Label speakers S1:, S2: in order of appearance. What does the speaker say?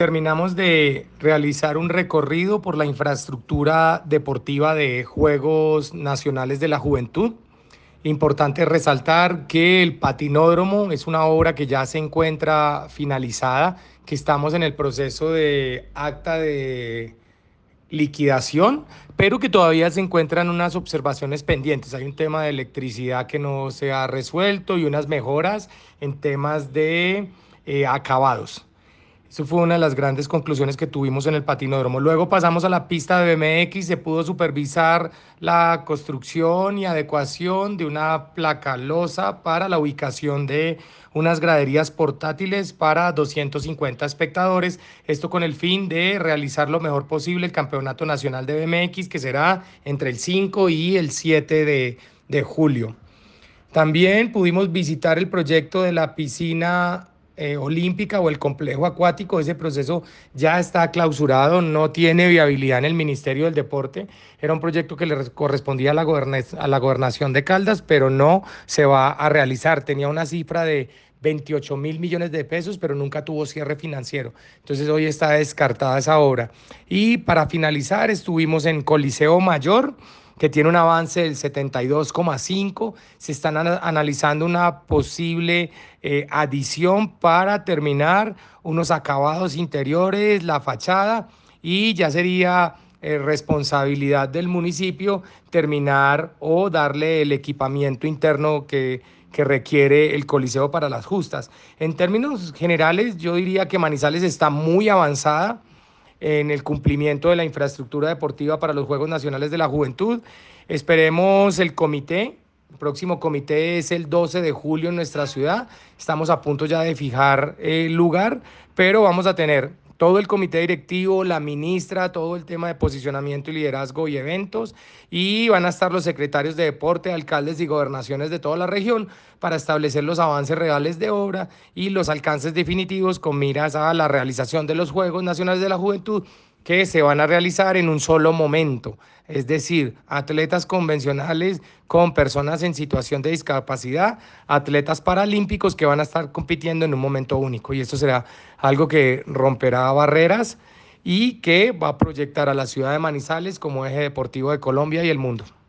S1: Terminamos de realizar un recorrido por la infraestructura deportiva de Juegos Nacionales de la Juventud. Importante resaltar que el patinódromo es una obra que ya se encuentra finalizada, que estamos en el proceso de acta de liquidación, pero que todavía se encuentran unas observaciones pendientes. Hay un tema de electricidad que no se ha resuelto y unas mejoras en temas de acabados. Eso fue una de las grandes conclusiones que tuvimos en el patinódromo. Luego pasamos a la pista de BMX, se pudo supervisar la construcción y adecuación de una placa losa para la ubicación de unas graderías portátiles para 250 espectadores. Esto con el fin de realizar lo mejor posible el Campeonato Nacional de BMX, que será entre el 5 y el 7 de julio. También pudimos visitar el proyecto de la piscina olímpica o el complejo acuático. Ese proceso ya está clausurado, no tiene viabilidad en el Ministerio del Deporte. Era un proyecto que le correspondía a la gobernación de Caldas, pero no se va a realizar. Tenía una cifra de 28.000 millones de pesos, pero nunca tuvo cierre financiero. Entonces hoy está descartada esa obra. Y para finalizar, estuvimos en Coliseo Mayor, que tiene un avance del 72,5. Se están analizando una posible adición para terminar unos acabados interiores, la fachada, y ya sería responsabilidad del municipio terminar o darle el equipamiento interno que requiere el Coliseo para las justas. En términos generales, yo diría que Manizales está muy avanzada en el cumplimiento de la infraestructura deportiva para los Juegos Nacionales de la Juventud. Esperemos el comité. El próximo comité es el 12 de julio en nuestra ciudad. Estamos a punto ya de fijar el lugar, pero vamos a tener todo el comité directivo, la ministra, todo el tema de posicionamiento y liderazgo y eventos, y van a estar los secretarios de deporte, alcaldes y gobernaciones de toda la región para establecer los avances reales de obra y los alcances definitivos con miras a la realización de los Juegos Nacionales de la Juventud, que se van a realizar en un solo momento, es decir, atletas convencionales con personas en situación de discapacidad, atletas paralímpicos que van a estar compitiendo en un momento único, y esto será algo que romperá barreras y que va a proyectar a la ciudad de Manizales como eje deportivo de Colombia y el mundo.